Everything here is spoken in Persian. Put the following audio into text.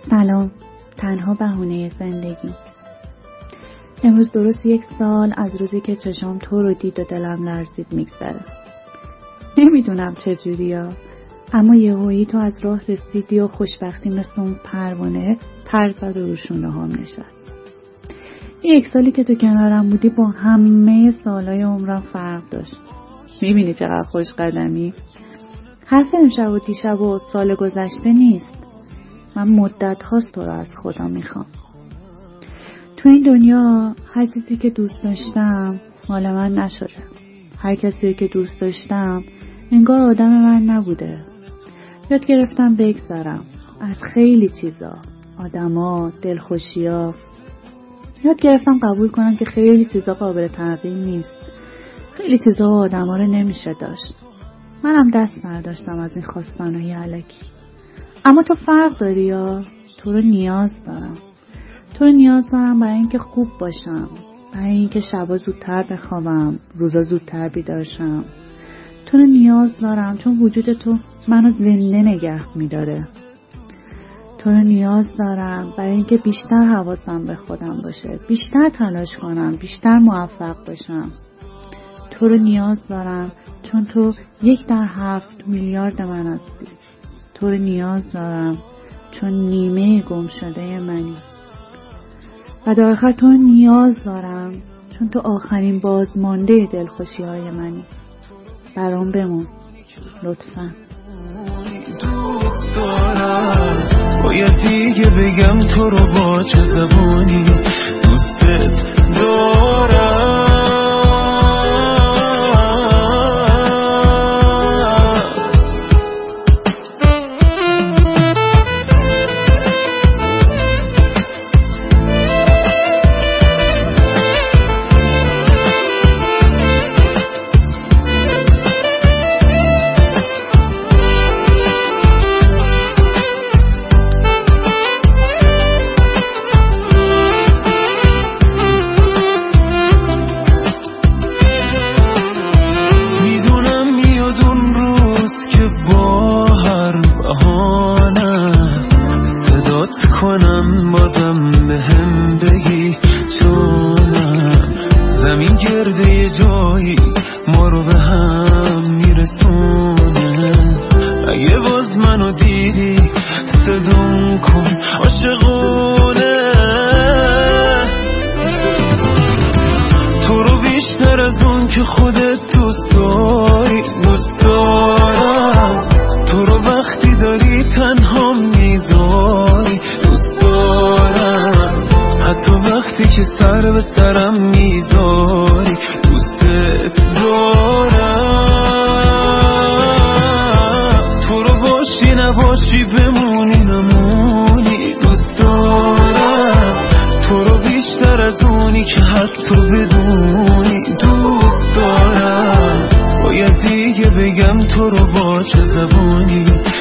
سلام، تنها بهونه زندگی. امروز درست 1 سال از روزی که چشام تو رو دید و دلم لرزید میگذره. نمیدونم چجوریا، اما یهویی تو از راه رسیدی و خوشبختی مثل اون پروانه پر زد و روشونه هم نشست. این 1 سالی که تو کنارم بودی با همه سالای عمرم فرق داشت. میبینی چقدر خوش قدمی؟ حرف امشب و دیشب و سال گذشته نیست. من مدت هاست تو رو از خدا میخوام. تو این دنیا هر چیزی که دوست داشتم مال من نشده. هر کسی که دوست داشتم انگار آدم من نبوده. یاد گرفتم بگذرم از خیلی چیزا، آدما، دلخوشیا. یاد گرفتم قبول کنم که خیلی چیزا قابل تغییر نیست. خیلی چیزا و آدما رو نمیشه داشت. منم دست برداشتم از این خواستنهای الکی. اما تو فرق داری یا؟ تو رو نیاز دارم. تو رو نیاز دارم برای اینکه خوب باشم، برای اینکه شبا زودتر بخوابم، روزا زودتر بیدار شم. تو رو نیاز دارم چون وجود تو منو زنده نگه میداره. تو رو نیاز دارم برای اینکه بیشتر حواسم به خودم باشه، بیشتر تلاش کنم، بیشتر موفق باشم. تو رو نیاز دارم چون تو 1 در 7 میلیارد من هستی. تو رو نیاز دارم چون نیمه گم شده منی. و در آخر تو نیاز دارم چون تو آخرین بازمانده دلخوشی های منی. برام بمون لطفاً. دوست دارم باید دیگه بگم تو رو با چه زبانی دوستت دارم. کنم بازم به هم بگی چونم زمین گرده یه جایی ما رو به هم میرسونه. اگه باز منو دیدی صدام کن عاشقونه. تو رو بیشتر از اون که خودت دوست داری دوست دارم. تو رو وقتی داری تنها میذاری حتی وقتی که سر به سرم میذاری دوستت دارم. تو رو باشی نباشی بمونی نمونی دوست دارم. تو رو بیشتر از اونی که حتی بدونی دوست دارم. باید دیگه بگم تو رو با چه زبانی